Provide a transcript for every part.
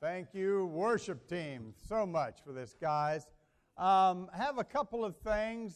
Thank you, worship team, so much for this, guys. Have a couple of things,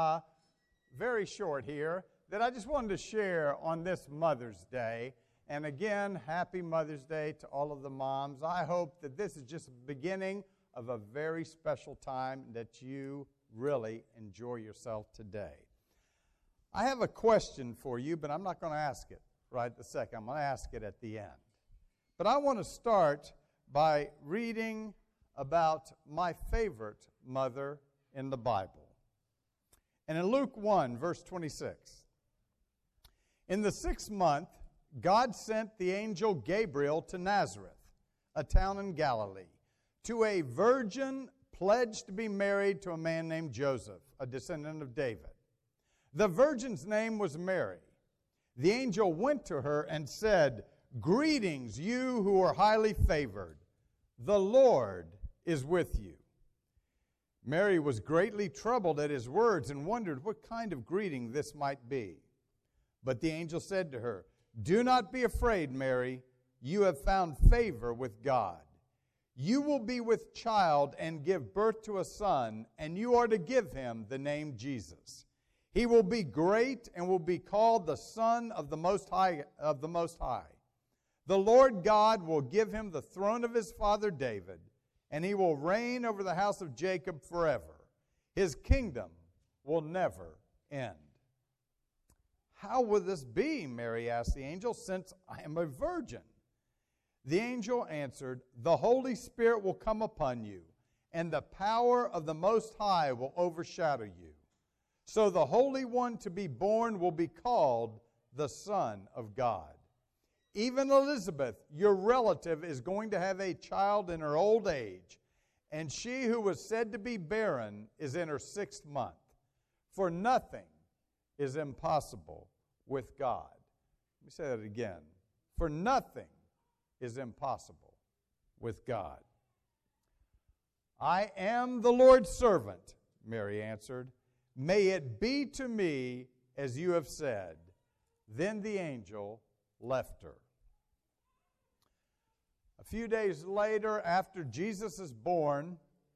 very short here, that I just wanted to share on this Mother's Day. And again, happy Mother's Day to all of the moms. I hope that this is just the beginning of a very special time, that you really enjoy yourself today. I have a question for you, but I'm not going to ask it right this second. I'm going to ask it at the end. But I want to start by reading about my favorite mother in the Bible. And in Luke 1, verse 26, in the 6th month, God sent the angel Gabriel to Nazareth, a town in Galilee, to a virgin pledged to be married to a man named Joseph, a descendant of David. The virgin's name was Mary. The angel went to her and said, "Greetings, you who are highly favored. The Lord is with you." Mary was greatly troubled at his words and wondered what kind of greeting this might be. But the angel said to her, "Do not be afraid, Mary. You have found favor with God. You will be with child and give birth to a son, and you are to give him the name Jesus. He will be great and will be called the Son of the Most High. The Lord God will give him the throne of his father David, and he will reign over the house of Jacob forever. His kingdom will never end." "How will this be?" Mary asked the angel, "since I am a virgin?" The angel answered, "The Holy Spirit will come upon you, and the power of the Most High will overshadow you. So the Holy One to be born will be called the Son of God. Even Elizabeth, your relative, is going to have a child in her old age, and she who was said to be barren is in her 6th month. For nothing is impossible with God." Let me say that again. For nothing is impossible with God. "I am the Lord's servant," Mary answered. "May it be to me as you have said." Then the angel left her. A few days later, after Jesus is born,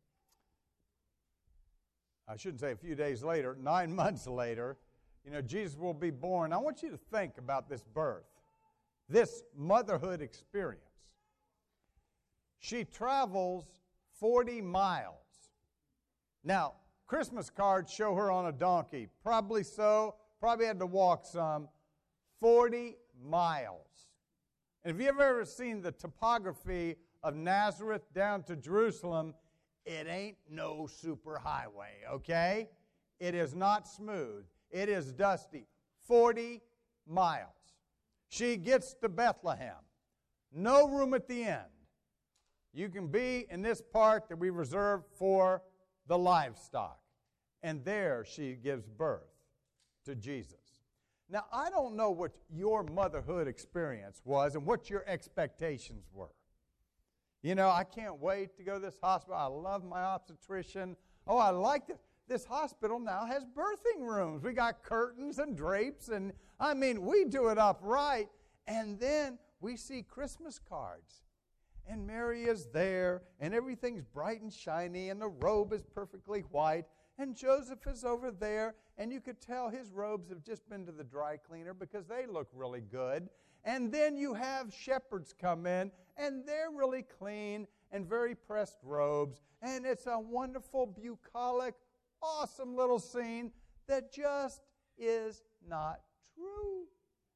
I shouldn't say a few days later, 9 months later, Jesus will be born. I want you to think about this birth, this motherhood experience. She travels 40 miles. Now, Christmas cards show her on a donkey. Probably so. Probably had to walk some. 40 miles. And if you've ever seen the topography of Nazareth down to Jerusalem, it ain't no super highway, okay? It is not smooth. It is dusty. 40 miles. She gets to Bethlehem. No room at the end. You can be in this part that we reserve for the livestock. And there she gives birth to Jesus. Now, I don't know what your motherhood experience was and what your expectations were. I can't wait to go to this hospital. I love my obstetrician. Oh, I like this. This hospital now has birthing rooms. We got curtains and drapes, and we do it up right. And then we see Christmas cards. And Mary is there, and everything's bright and shiny, and the robe is perfectly white, and Joseph is over there, and you could tell his robes have just been to the dry cleaner because they look really good. And then you have shepherds come in, and they're really clean and very pressed robes, and it's a wonderful, bucolic, awesome little scene that just is not true.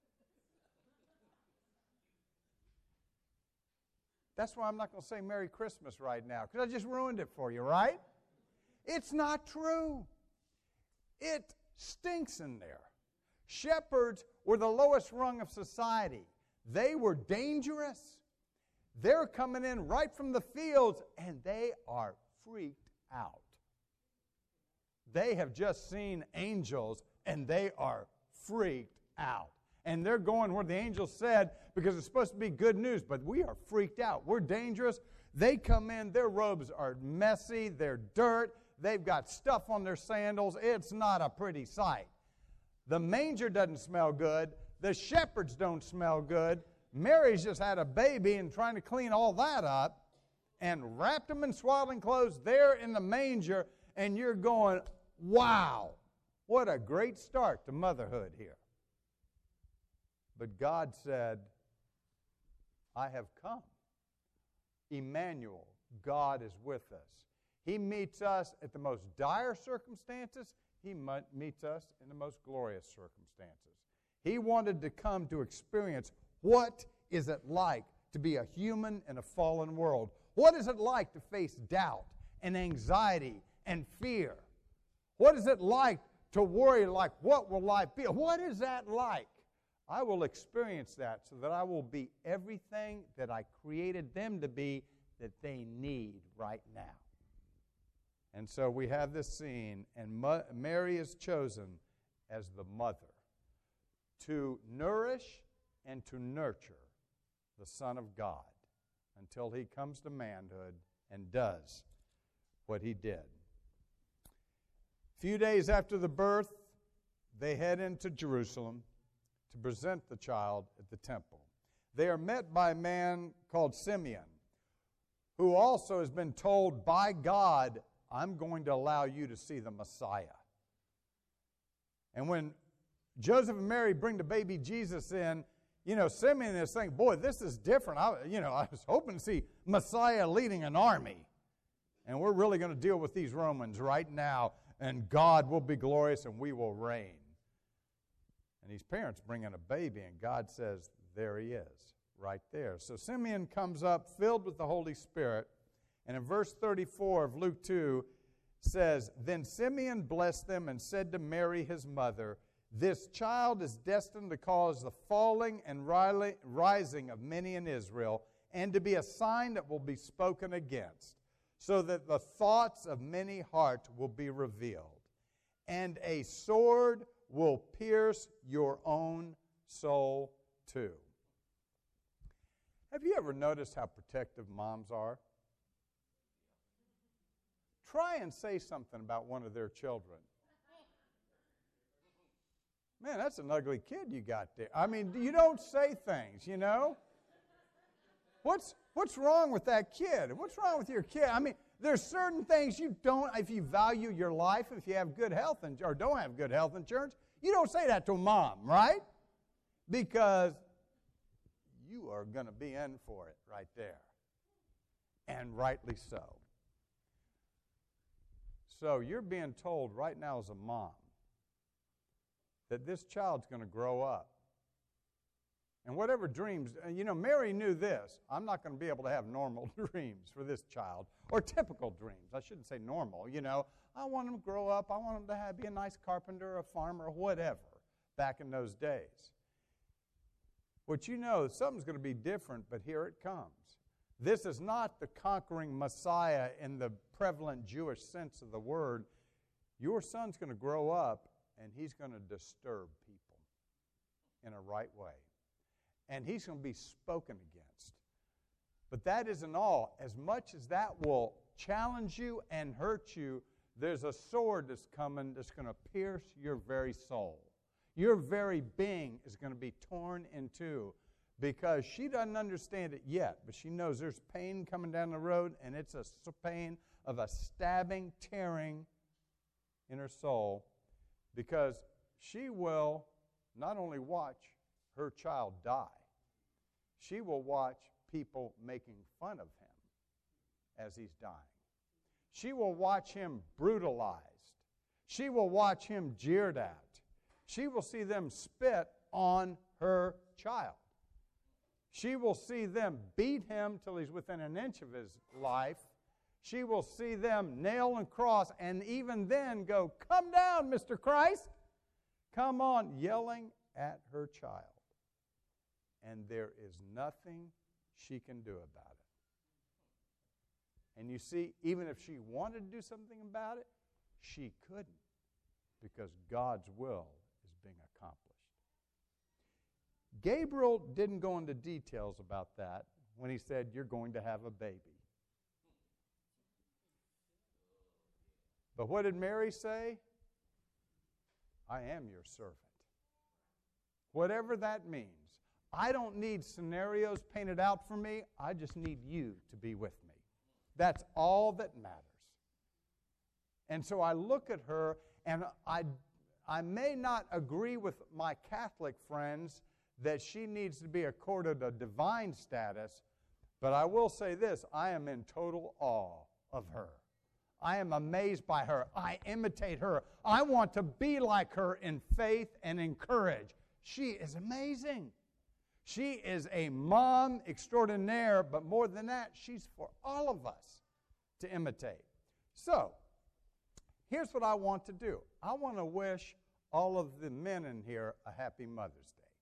That's why I'm not going to say Merry Christmas right now, because I just ruined it for you, right? It's not true. It stinks in there. Shepherds were the lowest rung of society. They were dangerous. They're coming in right from the fields, and they are freaked out. They have just seen angels, and they are freaked out. And they're going where the angel said, because it's supposed to be good news, but we are freaked out. We're dangerous. They come in, their robes are messy, they're dirt, they've got stuff on their sandals. It's not a pretty sight. The manger doesn't smell good. The shepherds don't smell good. Mary's just had a baby and trying to clean all that up. and wrapped him in swaddling clothes there in the manger, and you're going, wow, what a great start to motherhood here. But God said, I have come. Emmanuel, God is with us. He meets us at the most dire circumstances. He meets us in the most glorious circumstances. He wanted to come to experience what is it like to be a human in a fallen world. What is it like to face doubt and anxiety and fear? What is it like to worry like, what will life be? What is that like? I will experience that so that I will be everything that I created them to be that they need right now. And so we have this scene, and Mary is chosen as the mother to nourish and to nurture the Son of God until he comes to manhood and does what he did. A few days after the birth, they head into Jerusalem to present the child at the temple. They are met by a man called Simeon, who also has been told by God, I'm going to allow you to see the Messiah. And when Joseph and Mary bring the baby Jesus in, Simeon is saying, boy, this is different. I was hoping to see Messiah leading an army. And we're really going to deal with these Romans right now, and God will be glorious and we will reign. And these parents bring in a baby, and God says, there he is, right there. So Simeon comes up filled with the Holy Spirit, and in verse 34 of Luke 2 says, Then Simeon blessed them and said to Mary his mother, This child is destined to cause the falling and rising of many in Israel, and to be a sign that will be spoken against, so that the thoughts of many hearts will be revealed. And a sword will pierce your own soul too. Have you ever noticed how protective moms are? Try and say something about one of their children. Man, that's an ugly kid you got there. I mean, you don't say things, What's wrong with that kid? What's wrong with your kid? I mean, there's certain things you don't, if you value your life, if you have good health or don't have good health insurance, you don't say that to a mom, right? Because you are going to be in for it right there. And rightly so. So you're being told right now as a mom that this child's going to grow up. And whatever dreams, Mary knew this. I'm not going to be able to have normal dreams for this child, or typical dreams. I shouldn't say normal, I want him to grow up. I want him to be a nice carpenter, a farmer, or whatever back in those days. But something's going to be different, but here it comes. This is not the conquering Messiah in the prevalent Jewish sense of the word. Your son's going to grow up, and he's going to disturb people in a right way. And he's going to be spoken against. But that isn't all. As much as that will challenge you and hurt you, there's a sword that's coming that's going to pierce your very soul. Your very being is going to be torn in two, because she doesn't understand it yet, but she knows there's pain coming down the road, and it's a pain of a stabbing, tearing in her soul, because she will not only watch her child die, she will watch people making fun of him as he's dying. She will watch him brutalized. She will watch him jeered at. She will see them spit on her child. She will see them beat him till he's within an inch of his life. She will see them nail and cross, and even then go, "Come down, Mr. Christ. Come on," yelling at her child. And there is nothing she can do about it. And you see, even if she wanted to do something about it, she couldn't, because God's will is being accomplished. Gabriel didn't go into details about that when he said, "You're going to have a baby." But what did Mary say? "I am your servant." Whatever that means. I don't need scenarios painted out for me. I just need you to be with me. That's all that matters. And so I look at her, and I may not agree with my Catholic friends that she needs to be accorded a divine status, but I will say this, I am in total awe of her. I am amazed by her. I imitate her. I want to be like her in faith and in courage. She is amazing. She is a mom extraordinaire, but more than that, she's for all of us to imitate. So, here's what I want to do. I want to wish all of the men in here a happy Mother's Day.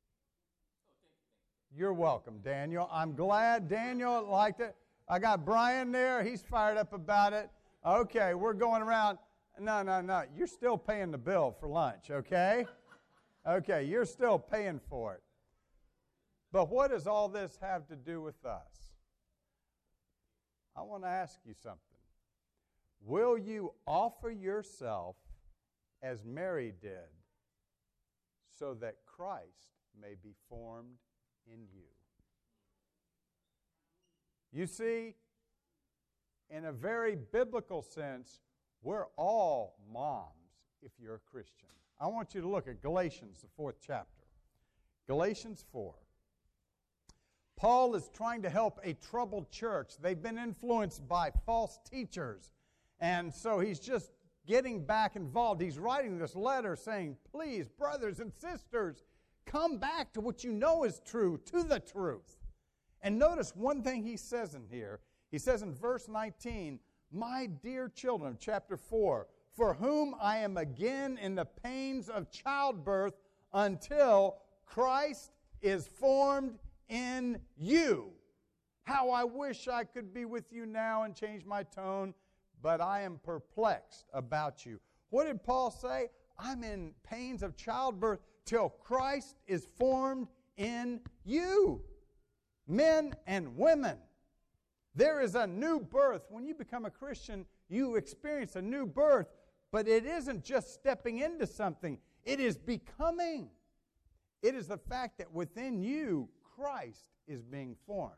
You're welcome, Daniel. I'm glad Daniel liked it. I got Brian there. He's fired up about it. Okay, we're going around. No. You're still paying the bill for lunch, okay? Okay, you're still paying for it. But what does all this have to do with us? I want to ask you something. Will you offer yourself as Mary did so that Christ may be formed in you? You see, in a very biblical sense, we're all moms if you're a Christian. I want you to look at Galatians, the 4th chapter. Galatians 4. Paul is trying to help a troubled church. They've been influenced by false teachers. And so he's just getting back involved. He's writing this letter saying, please, brothers and sisters, come back to what you know is true, to the truth. And notice one thing he says in here. He says in verse 19, my dear children, chapter 4, for whom I am again in the pains of childbirth until Christ is formed in you. How I wish I could be with you now and change my tone, but I am perplexed about you. What did Paul say? I'm in pains of childbirth till Christ is formed in you. Men and women. There is a new birth. When you become a Christian, you experience a new birth, but it isn't just stepping into something. It is becoming. It is the fact that within you, Christ is being formed.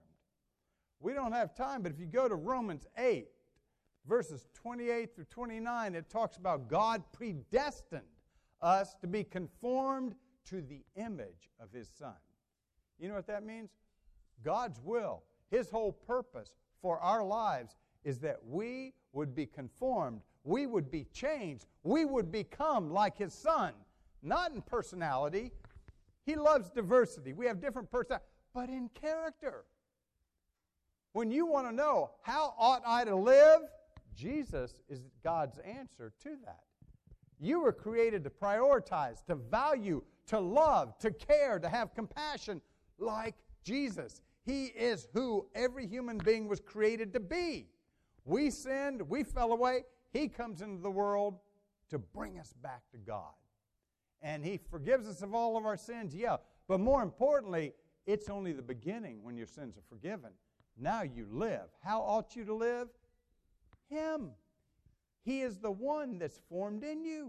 We don't have time, but if you go to Romans 8, verses 28 through 29, it talks about God predestined us to be conformed to the image of His Son. You know what that means? God's will, His whole purpose for our lives is that we would be conformed, we would be changed, we would become like His Son. Not in personality. He loves diversity. We have different personalities, but in character. When you want to know, how ought I to live? Jesus is God's answer to that. You were created to prioritize, to value, to love, to care, to have compassion like Jesus. He is who every human being was created to be. We sinned, we fell away. He comes into the world to bring us back to God. And He forgives us of all of our sins, yeah. But more importantly, it's only the beginning when your sins are forgiven. Now you live. How ought you to live? Him. He is the one that's formed in you.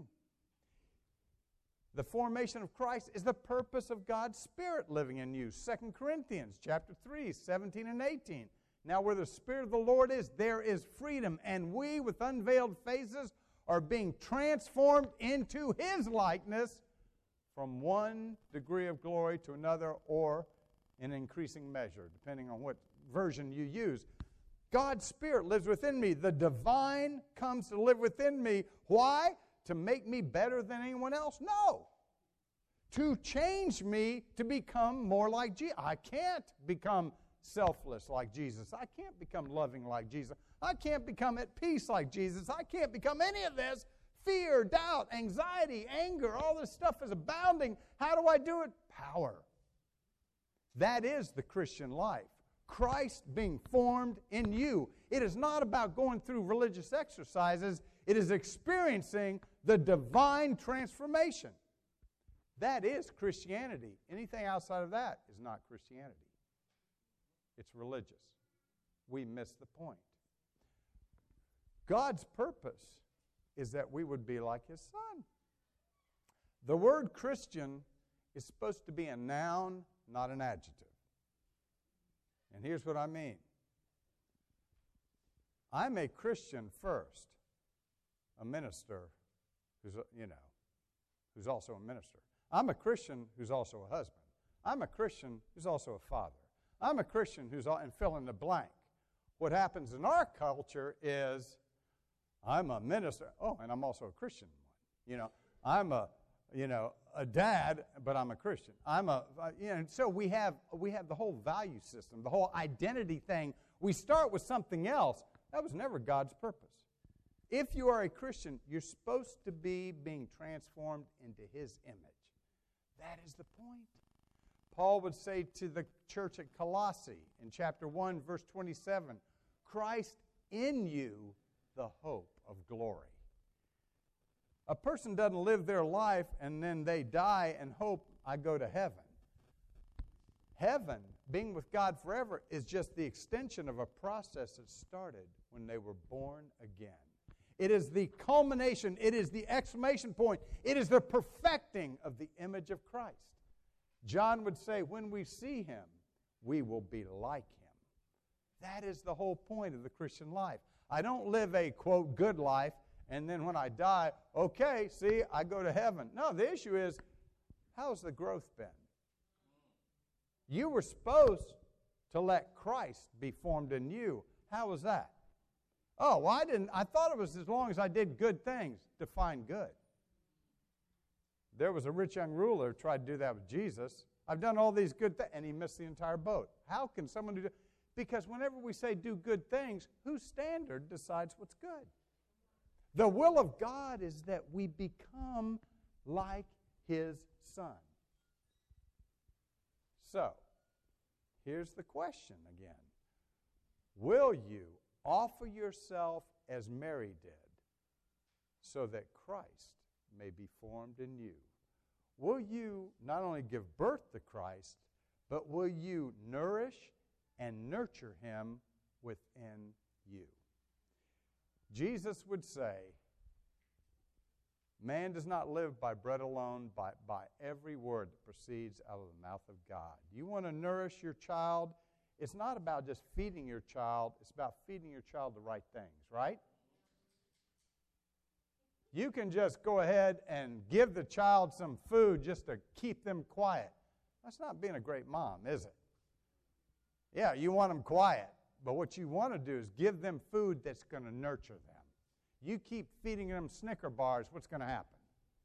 The formation of Christ is the purpose of God's Spirit living in you. 2 Corinthians chapter 3, 17 and 18. Now where the Spirit of the Lord is, there is freedom, and we with unveiled faces are being transformed into His likeness from one degree of glory to another, or in increasing measure, depending on what version you use. God's Spirit lives within me. The divine comes to live within me. Why? To make me better than anyone else? No. To change me to become more like Jesus. I can't become selfless like Jesus. I can't become loving like Jesus. I can't become at peace like Jesus. I can't become any of this. Fear, doubt, anxiety, anger, all this stuff is abounding. How do I do it? Power. That is the Christian life. Christ being formed in you. It is not about going through religious exercises. It is experiencing the divine transformation. That is Christianity. Anything outside of that is not Christianity. It's religious. We miss the point. God's purpose is that we would be like His Son. The word Christian is supposed to be a noun, not an adjective. And here's what I mean. I'm a Christian first, a minister who's also a minister. I'm a Christian who's also a husband. I'm a Christian who's also a father. I'm a Christian who's and fill in the blank. What happens in our culture is I'm a minister. Oh, and I'm also a Christian one. I'm a dad, but I'm a Christian. So we have the whole value system, the whole identity thing. We start with something else. That was never God's purpose. If you are a Christian, you're supposed to be being transformed into His image. That is the point. Paul would say to the church at Colossae in chapter 1, verse 27, Christ in you, the hope of glory. A person doesn't live their life and then they die and hope I go to heaven. Heaven, being with God forever, is just the extension of a process that started when they were born again. It is the culmination. It is the exclamation point. It is the perfecting of the image of Christ. John would say, when we see Him, we will be like Him. That is the whole point of the Christian life. I don't live a, quote, good life, and then when I die, okay, see, I go to heaven. No, the issue is, how's the growth been? You were supposed to let Christ be formed in you. How was that? Oh, well, I thought it was as long as I did good things. Define good. There was a rich young ruler who tried to do that with Jesus. I've done all these good things, and he missed the entire boat. How can someone do that? Because whenever we say do good things, whose standard decides what's good? The will of God is that we become like His Son. So, here's the question again. Will you offer yourself as Mary did so that Christ may be formed in you? Will you not only give birth to Christ, but will you nourish and nurture Him within you? Jesus would say, man does not live by bread alone, but by every word that proceeds out of the mouth of God. You want to nourish your child? It's not about just feeding your child. It's about feeding your child the right things, right? You can just go ahead and give the child some food just to keep them quiet. That's not being a great mom, is it? Yeah, you want them quiet, but what you want to do is give them food that's going to nurture them. You keep feeding them Snicker bars, what's going to happen?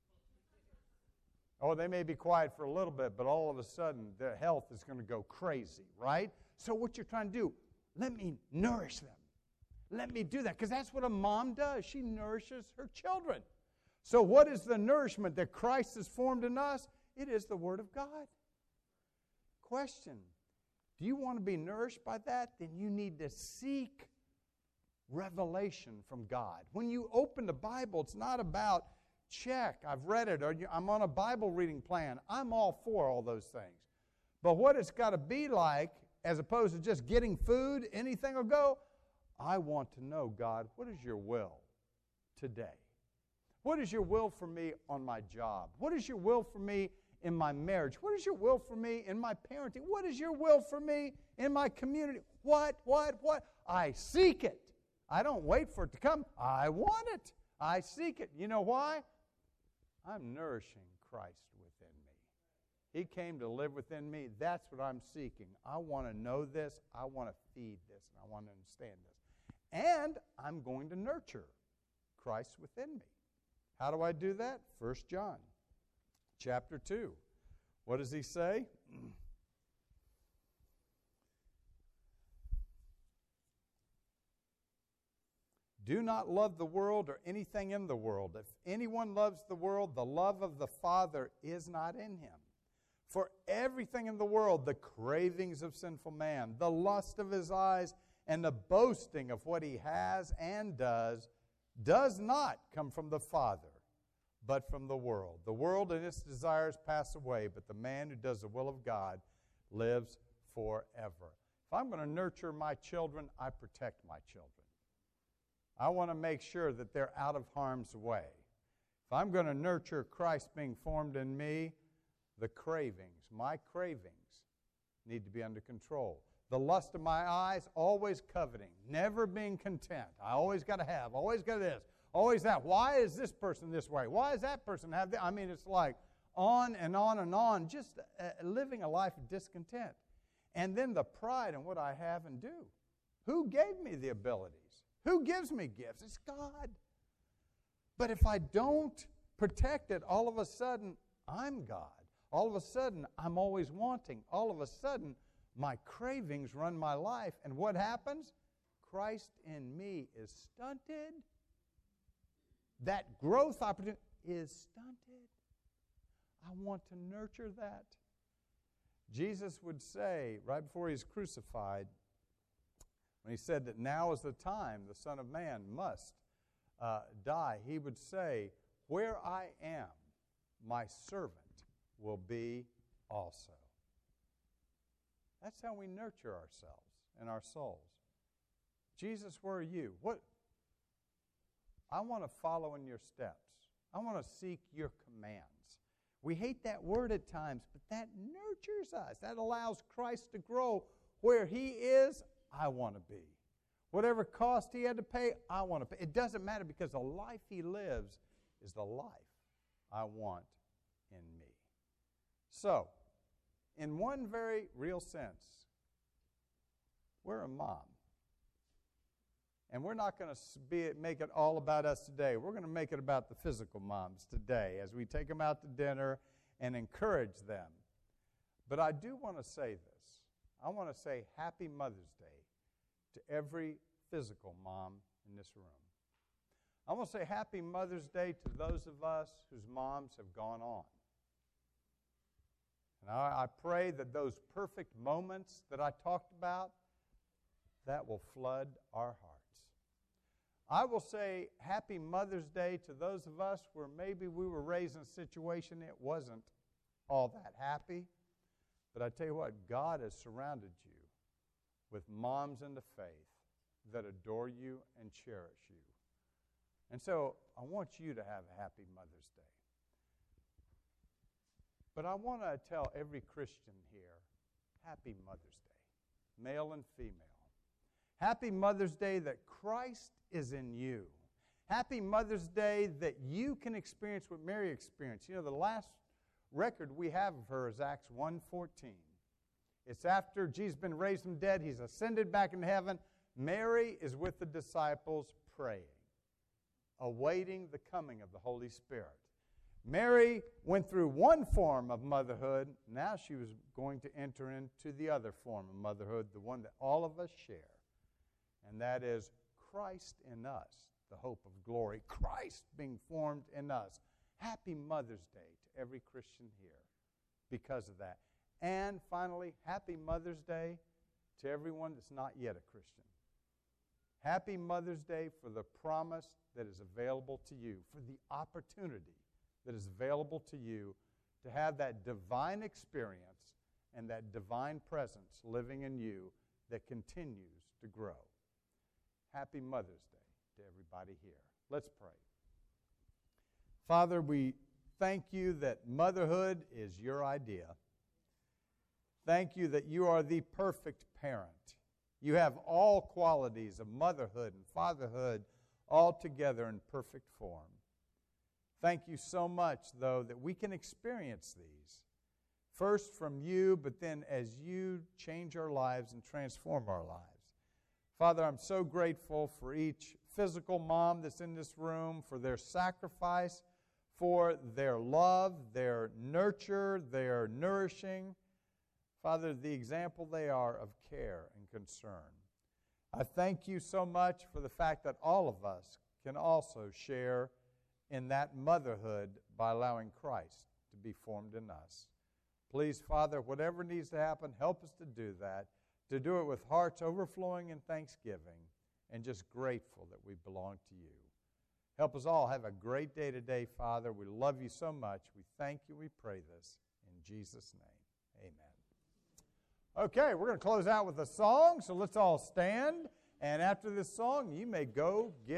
Oh, they may be quiet for a little bit, but all of a sudden their health is going to go crazy, right? So what you're trying to do, let me nourish them. Let me do that, because that's what a mom does. She nourishes her children. So what is the nourishment that Christ has formed in us? It is the Word of God. Question, do you want to be nourished by that? Then you need to seek revelation from God. When you open the Bible, it's not about check, I've read it, or I'm on a Bible reading plan. I'm all for all those things. But what it's got to be like, as opposed to just getting food, anything will go, I want to know, God, what is your will today? What is your will for me on my job? What is your will for me in my marriage? What is your will for me in my parenting? What is your will for me in my community? What? I seek it. I don't wait for it to come. I want it. I seek it. You know why? I'm nourishing Christ within me. He came to live within me. That's what I'm seeking. I want to know this. I want to feed this. And I want to understand this. And I'm going to nurture Christ within me. How do I do that? 1 John chapter 2. What does he say? Do not love the world or anything in the world. If anyone loves the world, the love of the Father is not in him. For everything in the world, the cravings of sinful man, the lust of his eyes, and the boasting of what he has and does not come from the Father, but from the world. The world and its desires pass away, but the man who does the will of God lives forever. If I'm going to nurture my children, I protect my children. I want to make sure that they're out of harm's way. If I'm going to nurture Christ being formed in me, the cravings, my cravings, need to be under control. the lust of my eyes, always coveting, never being content. I always got to have, always got this, always that. Why is this person this way? Why does that person have that? I mean, it's like on and on and on, just living a life of discontent. And then the pride in what I have and do. Who gave me the abilities? Who gives me gifts? It's God. But if I don't protect it, all of a sudden, I'm God. All of a sudden, I'm always wanting. All of a sudden, my cravings run my life. And what happens? Christ in me is stunted. That growth opportunity is stunted. I want to nurture that. Jesus would say, right before he's crucified, when he said that now is the time the Son of Man must die, he would say, where I am, my servant will be also. That's how we nurture ourselves and our souls. Jesus, where are you? I want to follow in your steps. I want to seek your commands. We hate that word at times, but that nurtures us. That allows Christ to grow. Where he is, I want to be. Whatever cost he had to pay, I want to pay. It doesn't matter because the life he lives is the life I want in me. So, in one very real sense, we're a mom. And we're not going to make it all about us today. We're going to make it about the physical moms today as we take them out to dinner and encourage them. But I do want to say this. I want to say Happy Mother's Day to every physical mom in this room. I want to say Happy Mother's Day to those of us whose moms have gone on. And I pray that those perfect moments that I talked about, that will flood our hearts. I will say Happy Mother's Day to those of us where maybe we were raised in a situation it wasn't all that happy. But I tell you what, God has surrounded you with moms in the faith that adore you and cherish you. And so I want you to have a Happy Mother's Day. But I want to tell every Christian here, Happy Mother's Day, male and female. Happy Mother's Day that Christ is in you. Happy Mother's Day that you can experience what Mary experienced. You know, the last record we have of her is Acts 1:14. It's after Jesus has been raised from dead. He's ascended back into heaven. Mary is with the disciples praying, awaiting the coming of the Holy Spirit. Mary went through one form of motherhood. Now she was going to enter into the other form of motherhood, the one that all of us share. And that is Christ in us, the hope of glory. Christ being formed in us. Happy Mother's Day to every Christian here because of that. And finally, Happy Mother's Day to everyone that's not yet a Christian. Happy Mother's Day for the promise that is available to you, for the opportunity that is available to you to have that divine experience and that divine presence living in you that continues to grow. Happy Mother's Day to everybody here. Let's pray. Father, we thank you that motherhood is your idea. Thank you that you are the perfect parent. You have all qualities of motherhood and fatherhood all together in perfect form. Thank you so much, though, that we can experience these. First from you, but then as you change our lives and transform our lives. Father, I'm so grateful for each physical mom that's in this room, for their sacrifice, for their love, their nurture, their nourishing. Father, the example they are of care and concern. I thank you so much for the fact that all of us can also share in that motherhood by allowing Christ to be formed in us. Please, Father, whatever needs to happen, help us to do that, to do it with hearts overflowing in thanksgiving and just grateful that we belong to you. Help us all have a great day today, Father. We love you so much. We thank you. We pray this in Jesus' name. Amen. Okay, we're going to close out with a song, so let's all stand. And after this song, you may go get